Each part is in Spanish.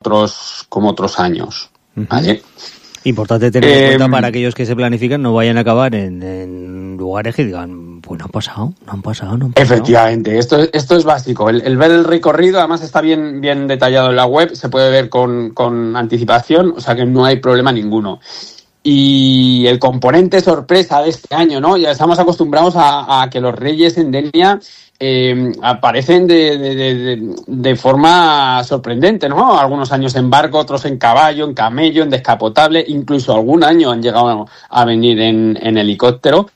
otros años, ¿vale? Importante tener en cuenta para aquellos que se planifican no vayan a acabar en lugares que digan, pues no han pasado. Efectivamente, esto es básico. El ver el recorrido, además está bien detallado en la web, se puede ver con anticipación, o sea que no hay problema ninguno. Y el componente sorpresa de este año, ¿no? Ya estamos acostumbrados a que los reyes en Denia aparecen de forma sorprendente, ¿no? Algunos años en barco, otros en caballo, en camello, en descapotable, incluso algún año han llegado a venir en helicóptero.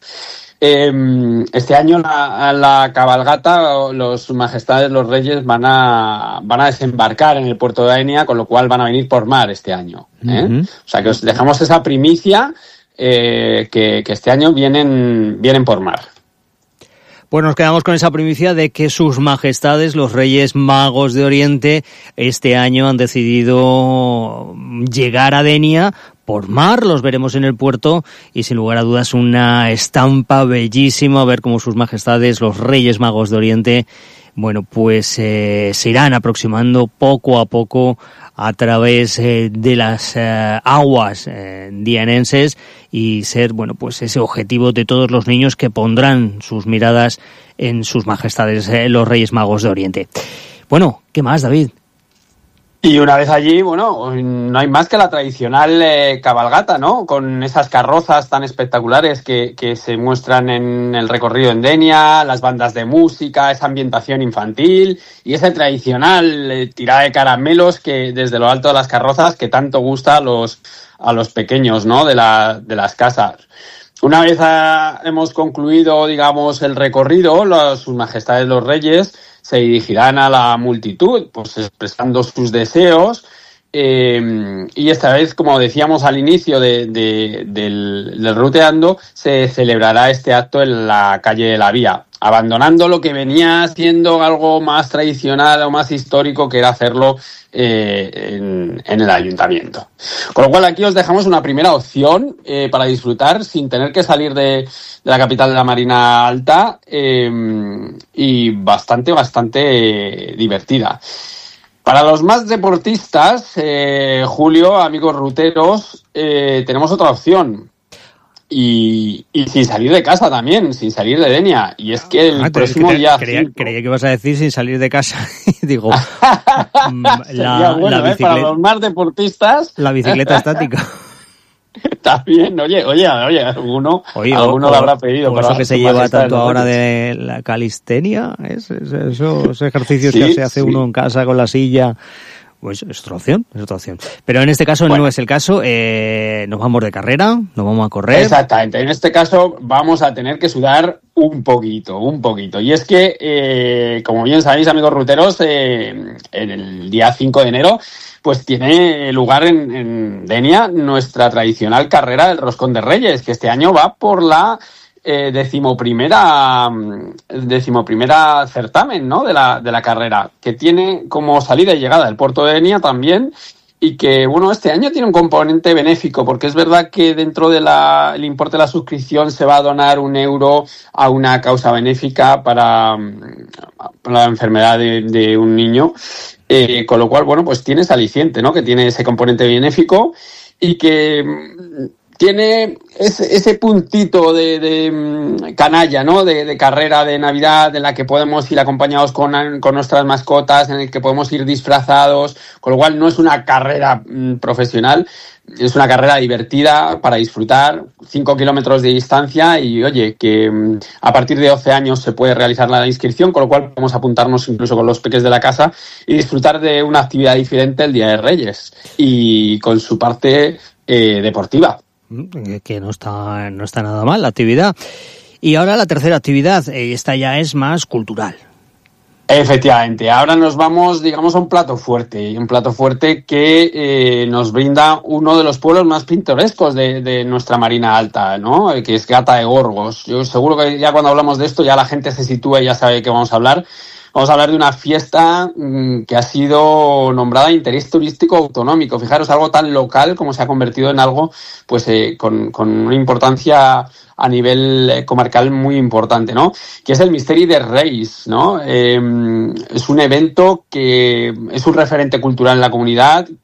Este año la cabalgata, sus majestades, los reyes, van a desembarcar en el puerto de Denia, con lo cual van a venir por mar este año. O sea que os dejamos esa primicia, que este año vienen por mar. Pues nos quedamos con esa primicia de que sus majestades, los Reyes Magos de Oriente, este año han decidido llegar a Denia por mar. Los veremos en el puerto y sin lugar a dudas una estampa bellísima, ver cómo sus majestades, los Reyes Magos de Oriente, bueno, pues se irán aproximando poco a poco a través de las aguas dienenses y ser, bueno, pues ese objetivo de todos los niños que pondrán sus miradas en sus majestades, los Reyes Magos de Oriente. Bueno, ¿qué más, David? Y una vez allí, bueno, no hay más que la tradicional cabalgata, ¿no? Con esas carrozas tan espectaculares que se muestran en el recorrido en Denia, las bandas de música, esa ambientación infantil y esa tradicional tirada de caramelos que desde lo alto de las carrozas que tanto gusta a los pequeños, ¿no? De las casas. Una vez hemos concluido, digamos, el recorrido, sus majestades los reyes se dirigirán a la multitud, pues expresando sus deseos, y esta vez, como decíamos al inicio del ruteando, se celebrará este acto en la calle de la Vía, abandonando lo que venía siendo algo más tradicional o más histórico, que era hacerlo en el ayuntamiento. Con lo cual aquí os dejamos una primera opción para disfrutar sin tener que salir de la capital de la Marina Alta, y bastante divertida. Para los más deportistas, Julio, amigos ruteros, tenemos otra opción. Y sin salir de casa también, sin salir de Denia. Y es que el próximo día... Creía que ibas a decir sin salir de casa. Digo, la bicicleta, para los más deportistas... La bicicleta estática. Está bien, oye, alguno lo habrá pedido. Por eso que se lleva tanto ahora de la calistenia, esos ejercicios que se hace uno en casa con la silla... Pues es otra opción. Pero en este caso no es el caso. Nos vamos de carrera, nos vamos a correr. Exactamente. En este caso vamos a tener que sudar un poquito. Y es que, como bien sabéis, amigos ruteros, en el día 5 de enero, pues tiene lugar en Denia nuestra tradicional carrera del Roscón de Reyes, que este año va por la decimoprimera certamen, ¿no? de la carrera, que tiene como salida y llegada el puerto de Denia también, y que, bueno, este año tiene un componente benéfico, porque es verdad que dentro el importe de la suscripción se va a donar €1 a una causa benéfica para la enfermedad de un niño, con lo cual, bueno, pues tiene ese aliciente, ¿no? Que tiene ese componente benéfico y que tiene ese puntito de canalla, ¿no? De carrera de Navidad, en la que podemos ir acompañados con nuestras mascotas, en el que podemos ir disfrazados, con lo cual no es una carrera profesional, es una carrera divertida para disfrutar, 5 kilómetros de distancia, y oye, que a partir de 12 años se puede realizar la inscripción, con lo cual podemos apuntarnos incluso con los peques de la casa y disfrutar de una actividad diferente el Día de Reyes y con su parte deportiva. Que no está nada mal la actividad. Y ahora la tercera actividad, esta ya es más cultural. Efectivamente, ahora nos vamos, digamos, a un plato fuerte que nos brinda uno de los pueblos más pintorescos de nuestra Marina Alta, ¿no? Que es Gata de Gorgos. Yo seguro que ya cuando hablamos de esto ya la gente se sitúa y ya sabe de qué vamos a hablar. Vamos a hablar de una fiesta que ha sido nombrada interés turístico autonómico. Fijaros, algo tan local como se ha convertido en algo pues con una importancia a nivel comarcal muy importante, ¿no? Que es el Misteri de Reis, ¿no? Es un evento que es un referente cultural en la comunidad,